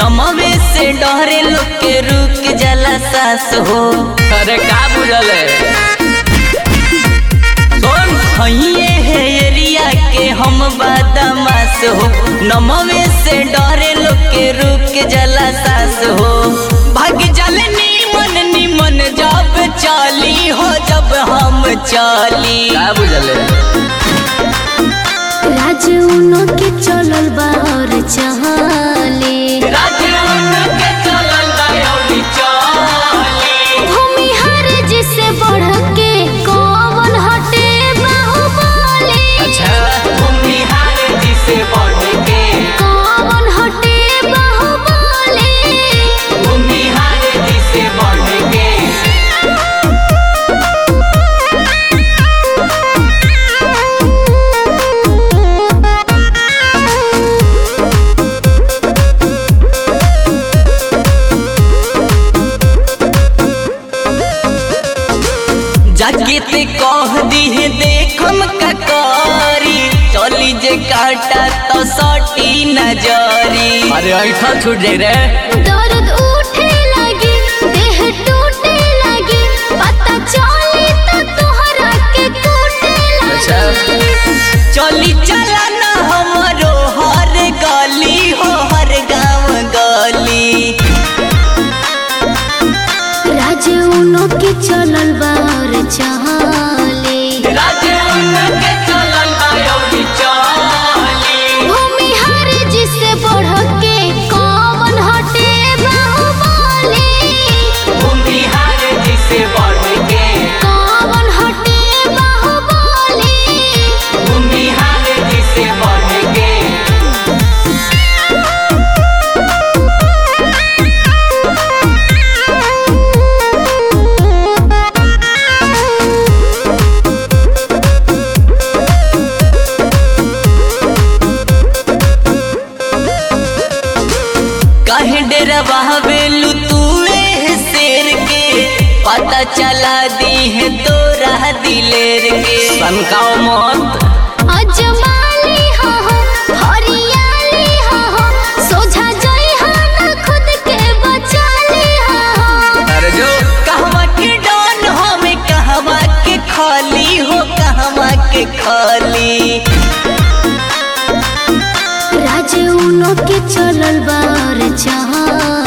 नमवे से डरे लोग के रुक जला सास हो। अरे का बुझल है है एरिया के हम बदमाश हो। नमवे से डरे लोग के रुक जला सास हो। भाग जल नीमन नीमन जब चाली हो जब हम चाली। का बुझल है राज उनके चलल बा और चाले भूमिहार जिसे बढ़ के कौन हटे बाहुबली। भूमिहार जिसे बढ़ के कौन हटे बाहुबली। भूमिहार जिसे बढ़ के जाके ते कह दी है देखम ककारी। चली जे काटा तो सटी नजरी। अरे ऐठा छूट जाई रे दर्द उठे लगी देह टूटे लगी पता चली तो तोहरा के टूटे लगी। चली चला ना हमरो हर गली हो हर गाँव गली। राज उनके चलल बा और चाले भूमिहार जिसे बढ़ के कौन हटे बाहुबली। भूमिहार जिसे बढ़ के कौन हटे बाहुबली। भूमिहार जिसे बढ़ के कहे डेरवा बेलू तू शेर के पता चला दी है तोरा दिलेर के। सनकाओ मत अजमाली हो हरियाली हो सोझा जाई हो ना खुद के बचाली हो। अरे जो कहवा के डॉन हमें कहवा के खाली हो कहवा के खाली। राज उनके चलल बा और चाले